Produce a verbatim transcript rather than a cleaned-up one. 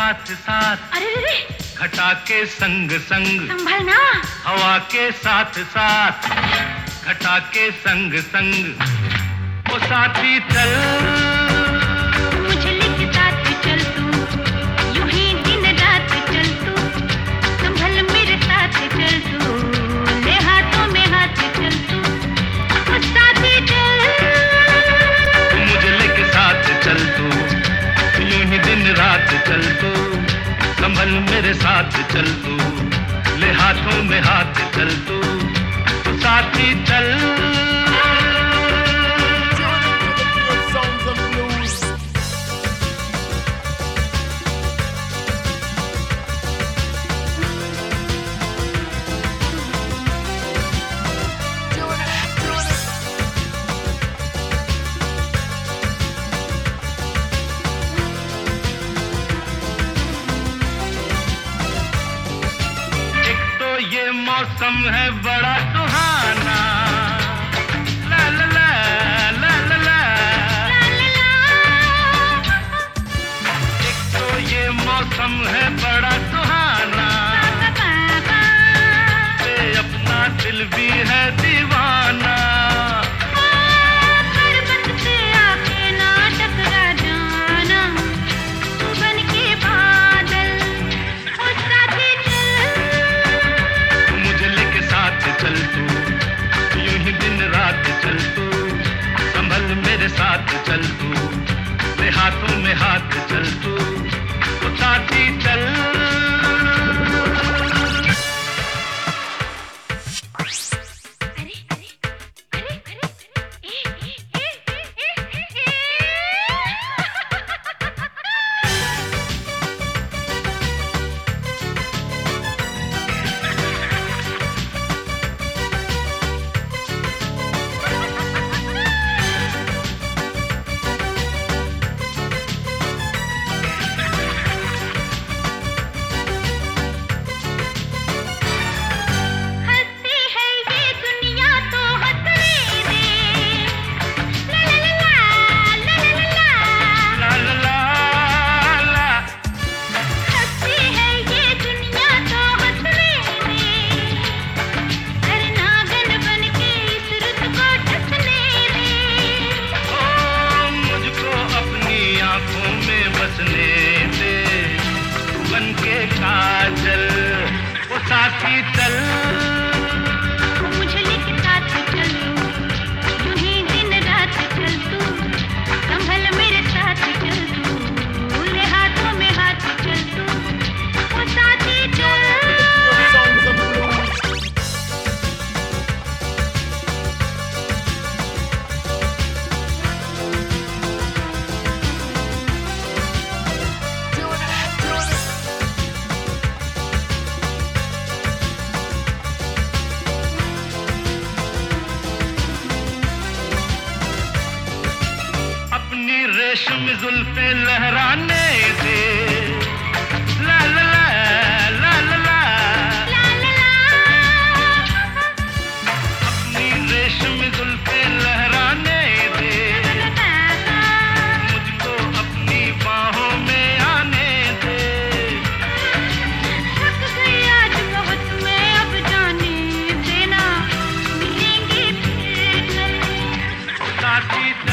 साथ साथ, अरे रे घटा के संग संग, संभलना। हवा के साथ साथ, घटा के संग संग, ओ साथी चल मुझे लेके साथ चल तू, यूं ही दिन रात चल तू, संभल मेरे साथ चल तू, ले हाथों में हाथ चल तू, ओ साथी चल मुझे लेके साथ चल तू, यूं ही दिन रात चल तू, संभल मेरे साथ चल तू, ले हाथों में हाथ चल तू, ओ साथी चल। ये मौसम है बड़ा सुहाना, ला ला ला ला ला ला, एक तो ये मौसम है बड़ा सुहाना, से अपना दिल भी है दीवाना, चल तू यूं ही दिन रात चल तू, संभल मेरे साथ चल तू, ले हाथों में हाथ चल तू, तो साथी चल। काजल वो साथी चल मुझे लेके साथ चल यूं ही दिन रात चल तू संभल मेरे साथ चल तू ले हाथों में हाथ चल तू वो साथी चल। रेशम जुल्फे लहराने दे ला ला ला ला ला ला ला ला अपनी रेशम जुल्फे लहराने दे मुझको अपनी बाहों में आने दे थक गई आज बहुत मैं अब जाने देना मिलेंगे फिर कल साथी।